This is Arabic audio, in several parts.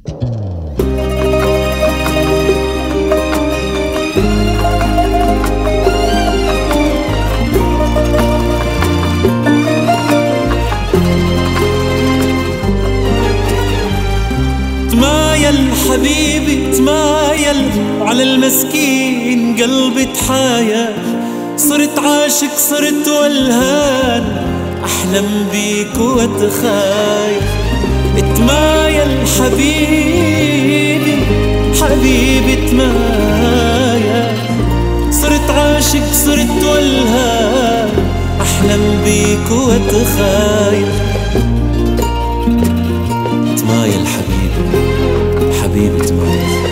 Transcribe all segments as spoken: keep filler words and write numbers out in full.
تمايل حبيبي تمايل على المسكين قلبي تحايل، صرت عاشق صرت ولهان أحلم بيك وأتخايل. تمايل حبيبي حبيبي تمايل، صرت عاشق صرت ولهان أحلم بيك وأتخايل. تمايل حبيبي حبيبي تمايل،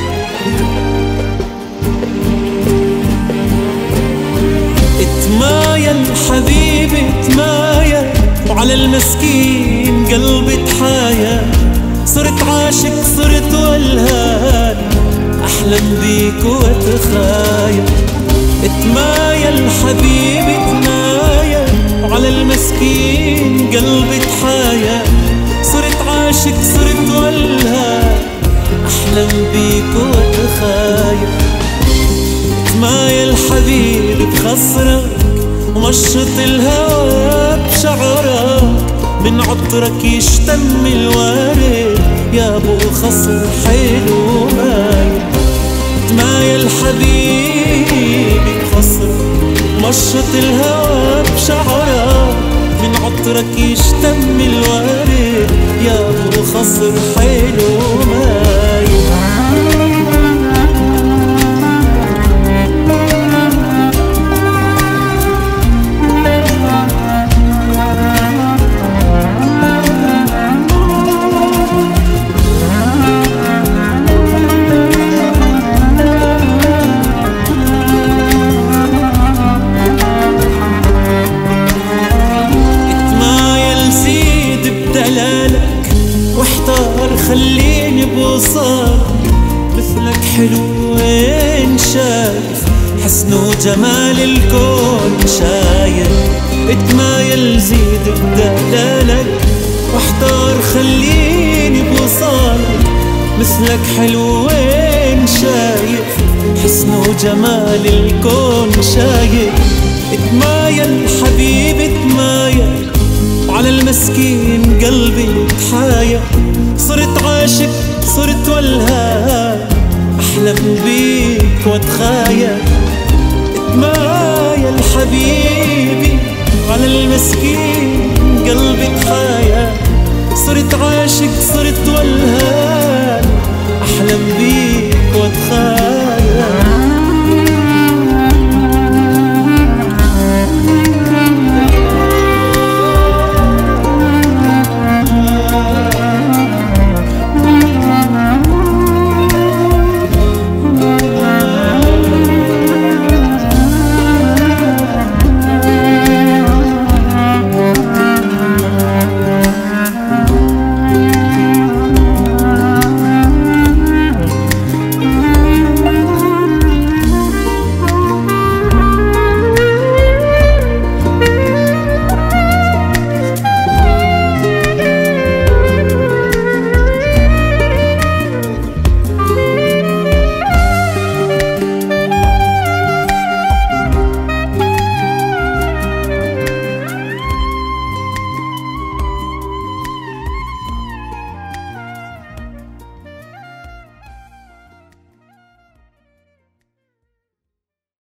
تمايل حبيبي تمايل وعلى المسكين قلبي تحايل، صرت عاشق صرت ولهان أحلم بيك وأتخايل. تمايل حبيبي تمايل وعلى المسكين قلبي تحايل، صرت عاشق صرت ولهان أحلم بيك وأتخايل. تمايل حبيبي بخصرك ومشط الهوى بشعرك، من عطرك يشتم الورد يا ابو خصر حلو مايل. تمايل حبيبي بخصرك ومشط الهوى بشعرك، من عطرك يشتم الورد يا ابو خصر حلو مايل. واحتار خليني بوصال مثلك حلو وين شايف، حسن وجمال الكون شايف. اتمايل زيد بدلالك واحتار خليني بوصال مثلك حلو وين شايف، حسن وجمال الكون شايف. اتمايل حبيبي اتمايل على المسكين قلبي تحايل، صرت عاشق صرت ولهان أحلم بيك وأتخايل. تمايل حبيبي على المسكين قلبي تحايل، صرت عاشق صرت